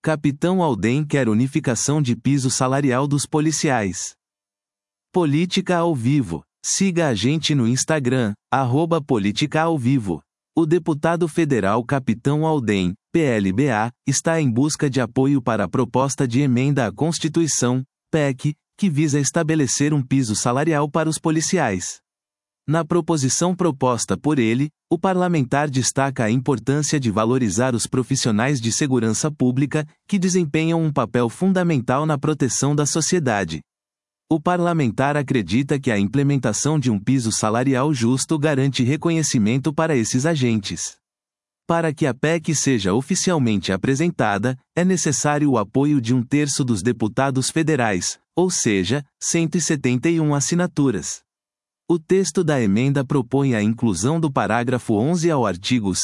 Capitão Alden quer unificação de piso salarial dos policiais. Política ao vivo. Siga a gente no Instagram, @política-ao-vivo. O deputado federal Capitão Alden, PLBA, está em busca de apoio para a proposta de emenda à Constituição, PEC, que visa estabelecer um piso salarial para os policiais. Na proposição proposta por ele, o parlamentar destaca a importância de valorizar os profissionais de segurança pública, que desempenham um papel fundamental na proteção da sociedade. O parlamentar acredita que a implementação de um piso salarial justo garante reconhecimento para esses agentes. Para que a PEC seja oficialmente apresentada, é necessário o apoio de 1/3 dos deputados federais, ou seja, 171 assinaturas. O texto da emenda propõe a inclusão do parágrafo 11 ao artigo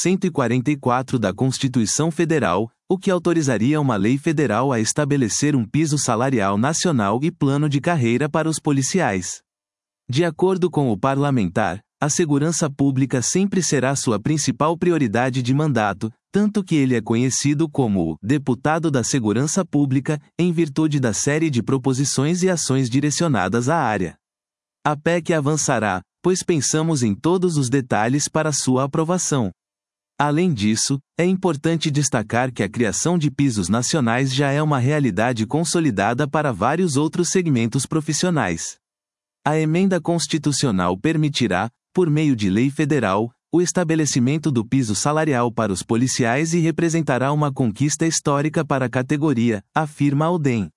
144 da Constituição Federal, o que autorizaria uma lei federal a estabelecer um piso salarial nacional e plano de carreira para os policiais. De acordo com o parlamentar, a segurança pública sempre será sua principal prioridade de mandato, tanto que ele é conhecido como o deputado da segurança pública, em virtude da série de proposições e ações direcionadas à área. A PEC avançará, pois pensamos em todos os detalhes para sua aprovação. Além disso, é importante destacar que a criação de pisos nacionais já é uma realidade consolidada para vários outros segmentos profissionais. A emenda constitucional permitirá, por meio de lei federal, o estabelecimento do piso salarial para os policiais e representará uma conquista histórica para a categoria, afirma Alden.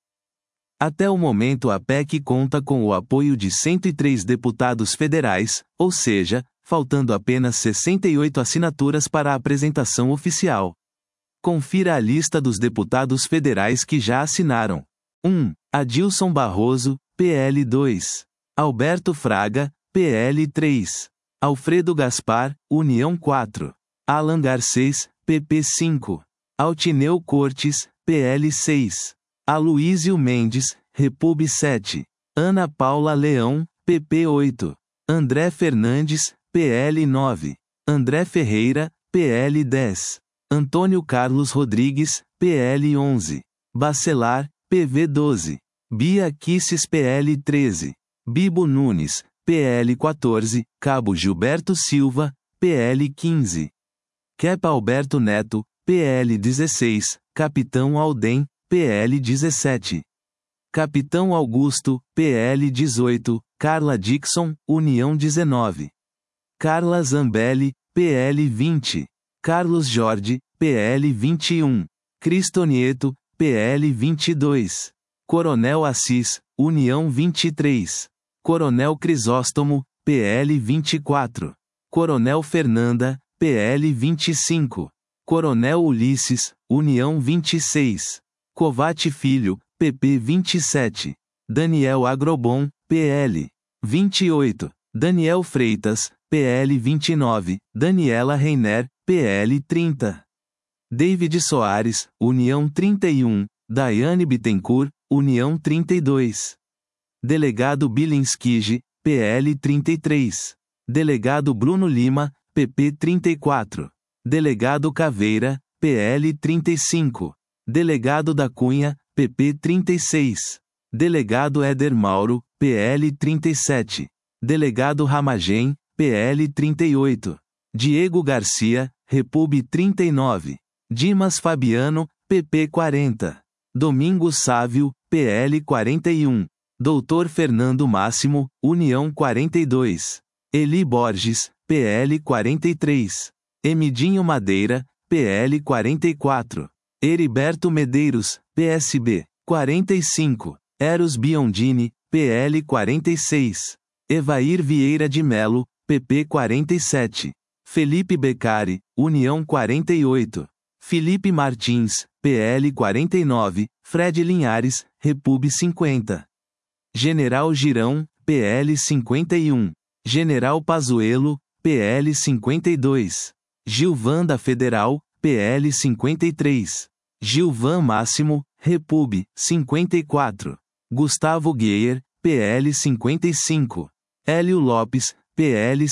Até o momento a PEC conta com o apoio de 103 deputados federais, ou seja, faltando apenas 68 assinaturas para a apresentação oficial. Confira a lista dos deputados federais que já assinaram. 1. Adilson Barroso, PL 2. Alberto Fraga, PL 3. Alfredo Gaspar, União 4. Alan Garcês, PP 5. Altineu Cortes, PL 6. Aloísio Mendes, Repub 7. Ana Paula Leão, PP 8. André Fernandes, PL 9. André Ferreira, PL 10. Antônio Carlos Rodrigues, PL 11. Bacelar, PV 12. Bia Kisses, PL 13. Bibo Nunes, PL 14. Cabo Gilberto Silva, PL 15. Kepa Alberto Neto, PL 16. Capitão Alden, PL 17. Capitão Augusto, PL 18, Carla Dixon, União 19. Carla Zambelli, PL 20. Carlos Jorge, PL 21. Cristo Nieto, PL 22. Coronel Assis, União 23. Coronel Crisóstomo, PL 24. Coronel Fernanda, PL 25. Coronel Ulisses, União 26. Covate Filho, PP 27. Daniel Agrobon, PL 28. Daniel Freitas, PL 29. Daniela Reiner, PL 30. David Soares, União 31. Daiane Bittencourt, União 32. Delegado Bilinskij, PL 33. Delegado Bruno Lima, PP 34. Delegado Caveira, PL 35. Delegado da Cunha, PP 36. Delegado Éder Mauro, PL 37. Delegado Ramagem, PL 38. Diego Garcia, Repub 39. Dimas Fabiano, PP 40. Domingos Sávio, PL 41. Doutor Fernando Máximo, União 42. Eli Borges, PL 43. Emidinho Madeira, PL 44. Heriberto Medeiros, PSB, 45. Eros Biondini, PL 46. Evair Vieira de Melo, PP 47. Felipe Beccari, União 48. Felipe Martins, PL 49. Fred Linhares, Repub 50. General Girão, PL 51. General Pazuello, PL 52. Gilvan Federal, PL 53. Gilvan Máximo, Repub, 54. Gustavo Guier, PL 55. Hélio Lopes, PL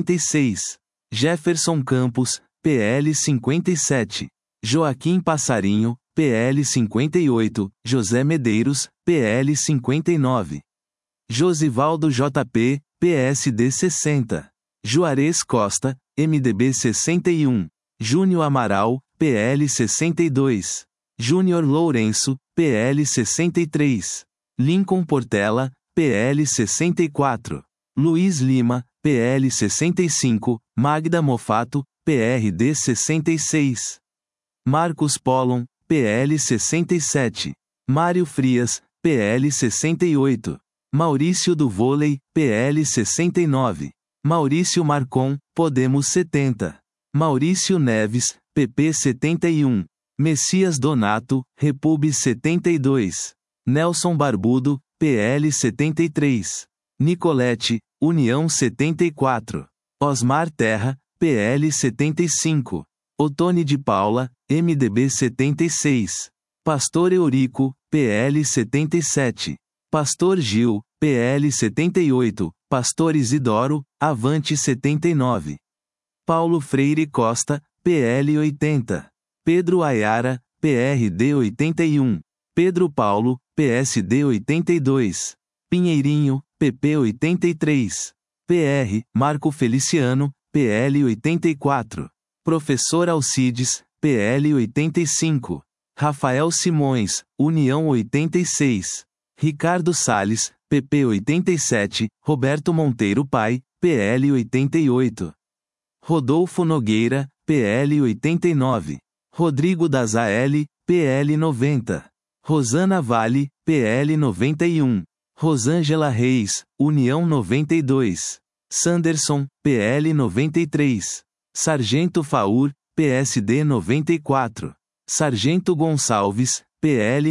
56. Jefferson Campos, PL 57. Joaquim Passarinho, PL 58, José Medeiros, PL 59. Josivaldo JP, PSD 60. Juarez Costa, MDB 61. Júnior Amaral, PL 62. Júnior Lourenço, PL 63. Lincoln Portela, PL 64. Luiz Lima, PL 65. Magda Mofato, PRD 66. Marcos Pollon, PL 67. Mário Frias, PL 68. Maurício do Vôlei, PL 69. Maurício Marcon, Podemos 70. Maurício Neves, PP 71. Messias Donato, Repub 72. Nelson Barbudo, PL 73. Nicolete, União 74. Osmar Terra, PL 75. Otone de Paula, MDB 76. Pastor Eurico, PL 77. Pastor Gil, PL 78. Pastor Isidoro, Avante 79. Paulo Freire Costa, PL 80. Pedro Ayara, PRD 81. Pedro Paulo, PSD 82. Pinheirinho, PP 83. PR, Marco Feliciano, PL 84. Professor Alcides, PL 85. Rafael Simões, União 86. Ricardo Salles, PP 87. Roberto Monteiro Pai, PL 88. Rodolfo Nogueira, PL 89. Rodrigo Dazaeli, PL 90. Rosana Vale, PL 91. Rosângela Reis, União 92. Sanderson, PL 93. Sargento Faur, PSD 94. Sargento Gonçalves, PL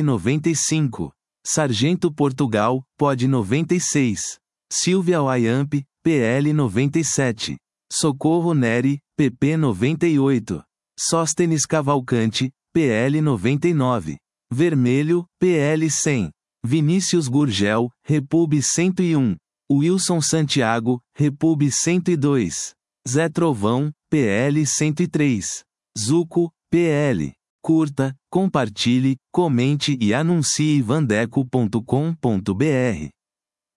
95. Sargento Portugal, POD 96. Silvia Wayamp, PL 97. Socorro Neri, PP 98. Sóstenes Cavalcante, PL 99. Vermelho, PL 100. Vinícius Gurgel, Repub 101. Wilson Santiago, Repub 102. Zé Trovão, PL 103. Zuco, PL. Curta, compartilhe, comente e anuncie vandeco.com.br.